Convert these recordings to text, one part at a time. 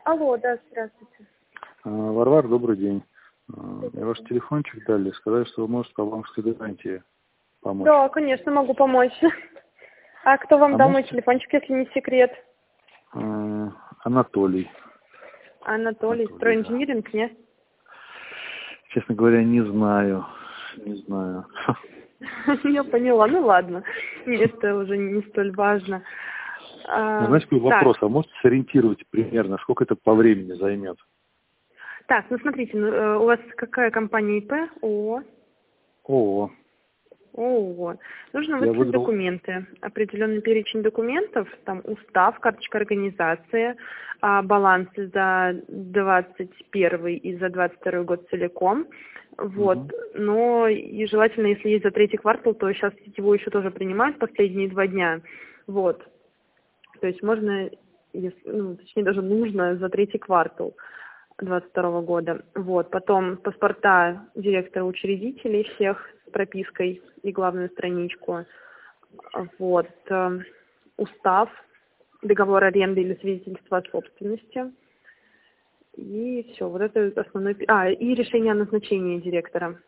Алло, да, здравствуйте. Варвара, добрый день. Мне ваш телефончик дали, сказали, что вы можете по банковской гарантии помочь. Да, конечно, могу помочь. А кто вам дал мой можете? телефончик, если не секрет? Анатолий. Анатолий, стройинжиниринг, нет? Честно говоря, не знаю. Не знаю. Я поняла, ну ладно. Это уже не столь важно. Знаете, какой вопрос? А можете сориентировать примерно, сколько это по времени займет? Так, ну смотрите, у вас какая компания ИП? ООО? ООО. ООО. Нужно выслать документы. Определенный перечень документов, там устав, карточка организации, балансы за 21 и за 22 год целиком. Вот. Но и желательно, если есть за третий квартал, то сейчас его еще тоже принимают последние 2 дня. Вот. То есть можно, точнее даже нужно за третий квартал 2022 года. Вот. Потом паспорта директора учредителей всех с пропиской и главную страничку. Вот. Устав, договор аренды или свидетельство о собственности. И все. Вот это основной... и решение о назначении директора.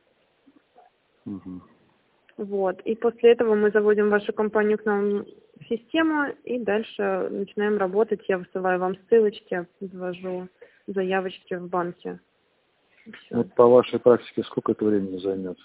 Вот. И после этого мы заводим вашу компанию к нам в систему и дальше начинаем работать. Я высылаю вам ссылочки, завожу заявочки в банке. Вот по вашей практике сколько это времени займет?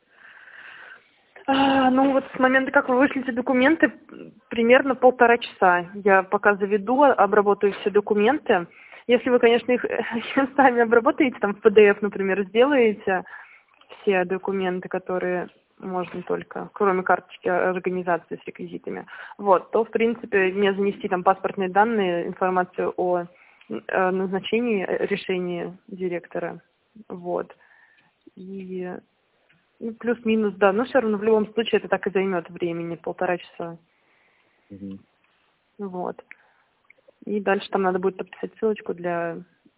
Вот с момента, как вы вышлите документы, примерно 1,5 часа. Я пока заведу, обработаю все документы. Если вы, конечно, их сами обработаете, там в PDF, например, сделаете все документы, которые можно только, кроме карточки организации с реквизитами, вот, то, в принципе, мне занести там паспортные данные, информацию о назначении, решении директора, вот. И плюс-минус, да, но все равно в любом случае это так и займет времени, 1,5 часа. Вот. И дальше там надо будет подписать ссылочку для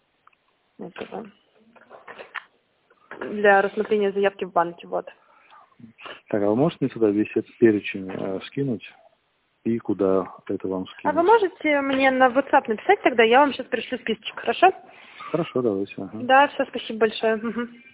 рассмотрения заявки в банке, вот. Так, а вы можете мне сюда весь этот перечень скинуть? И куда это вам скинуть? А вы можете мне на WhatsApp написать тогда, я вам сейчас пришлю списочек, хорошо? Хорошо, давайте. Да, все, спасибо большое.